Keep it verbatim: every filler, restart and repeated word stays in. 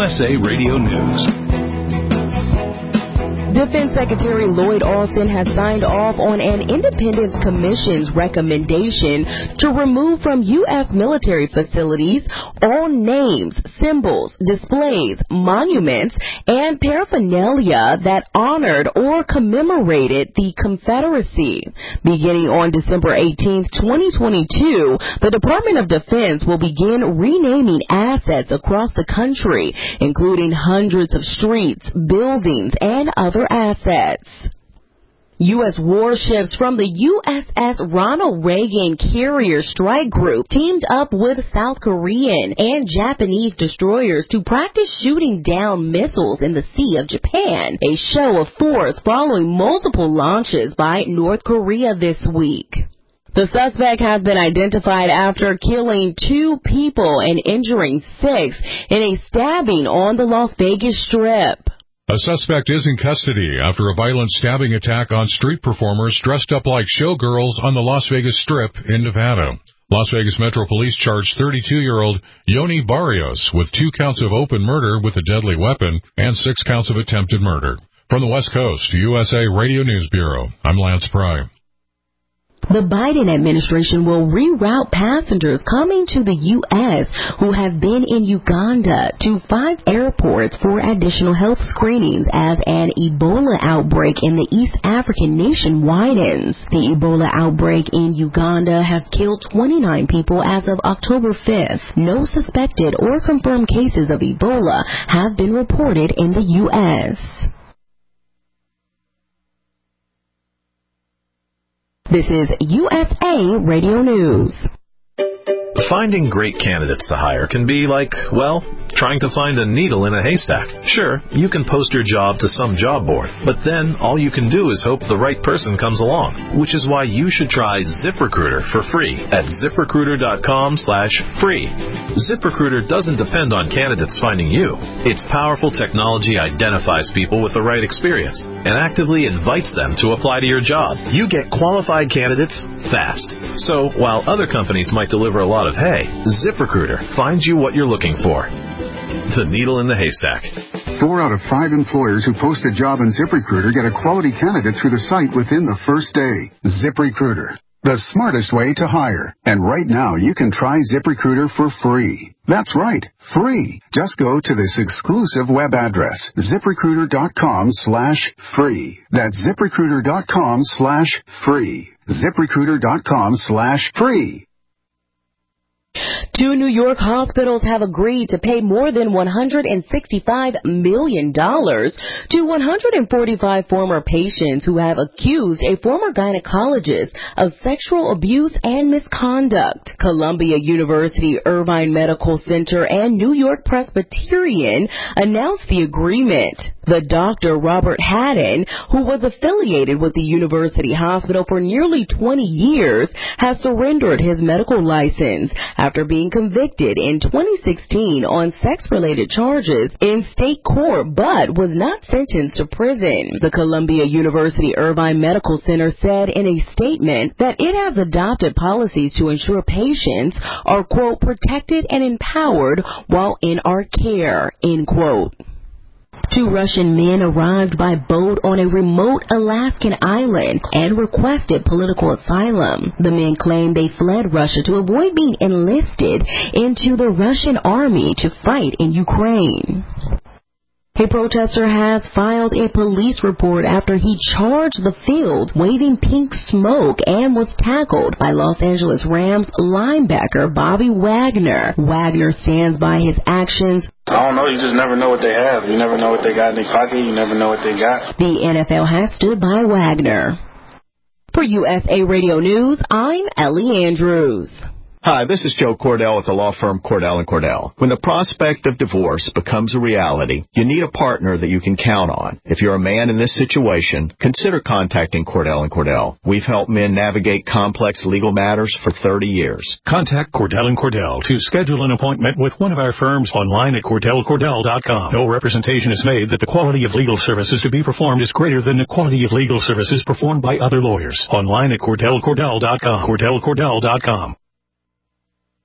S A Radio News. Defense Secretary Lloyd Austin has signed off on an Independence Commission's recommendation to remove from U S military facilities all names, symbols, displays, monuments, and paraphernalia that honored or commemorated the Confederacy. Beginning on December eighteenth, twenty twenty-two, the Department of Defense will begin renaming assets across the country, including hundreds of streets, buildings, and other assets. U S warships from the U S S Ronald Reagan Carrier Strike Group teamed up with South Korean and Japanese destroyers to practice shooting down missiles in the Sea of Japan, a show of force following multiple launches by North Korea this week. The suspect has been identified after killing two people and injuring six in a stabbing on the Las Vegas Strip. A suspect is in custody after a violent stabbing attack on street performers dressed up like showgirls on the Las Vegas Strip in Nevada. Las Vegas Metro Police charged thirty-two-year-old Yoni Barrios with two counts of open murder with a deadly weapon and six counts of attempted murder. From the West Coast, U S A Radio News Bureau, I'm Lance Pry. The Biden administration will reroute passengers coming to the U S who have been in Uganda to five airports for additional health screenings as an Ebola outbreak in the East African nation widens. The Ebola outbreak in Uganda has killed twenty-nine people as of October fifth. No suspected or confirmed cases of Ebola have been reported in the U S This is U S A Radio News. Finding great candidates to hire can be like, well, trying to find a needle in a haystack. Sure, you can post your job to some job board, but then all you can do is hope the right person comes along, which is why you should try ZipRecruiter for free at ZipRecruiter.com slash free. ZipRecruiter doesn't depend on candidates finding you. Its powerful technology identifies people with the right experience and actively invites them to apply to your job. You get qualified candidates fast. So while other companies might deliver a lot of hay, ZipRecruiter finds you what you're looking for. The needle in the haystack. Four out of five employers who post a job on ZipRecruiter get a quality candidate through the site within the first day. ZipRecruiter, the smartest way to hire. And right now, you can try ZipRecruiter for free. That's right, free. Just go to this exclusive web address, ZipRecruiter.com slash free. That's ZipRecruiter.com slash free. ZipRecruiter.com slash free. Two New York hospitals have agreed to pay more than one hundred sixty-five million dollars to one hundred forty-five former patients who have accused a former gynecologist of sexual abuse and misconduct. Columbia University Irvine Medical Center and New York Presbyterian announced the agreement. The Doctor Robert Haddon, who was affiliated with the university hospital for nearly twenty years, has surrendered his medical license after being convicted in twenty sixteen on sex-related charges in state court, but was not sentenced to prison. The Columbia University Irvine Medical Center said in a statement that it has adopted policies to ensure patients are, quote, protected and empowered while in our care, end quote. Two Russian men arrived by boat on a remote Alaskan island and requested political asylum. The men claimed they fled Russia to avoid being enlisted into the Russian army to fight in Ukraine. A protester has filed a police report after he charged the field waving pink smoke and was tackled by Los Angeles Rams linebacker Bobby Wagner. Wagner stands by his actions. I don't know. You just never know what they have. You never know what they got in their pocket. You never know what they got. The N F L has stood by Wagner. For U S A Radio News, I'm Ellie Andrews. Hi, this is Joe Cordell with the law firm Cordell and Cordell. When the prospect of divorce becomes a reality, you need a partner that you can count on. If you're a man in this situation, consider contacting Cordell and Cordell. We've helped men navigate complex legal matters for thirty years. Contact Cordell and Cordell to schedule an appointment with one of our firms online at Cordell Cordell dot com. No representation is made that the quality of legal services to be performed is greater than the quality of legal services performed by other lawyers. Online at Cordell Cordell dot com. Cordell Cordell dot com.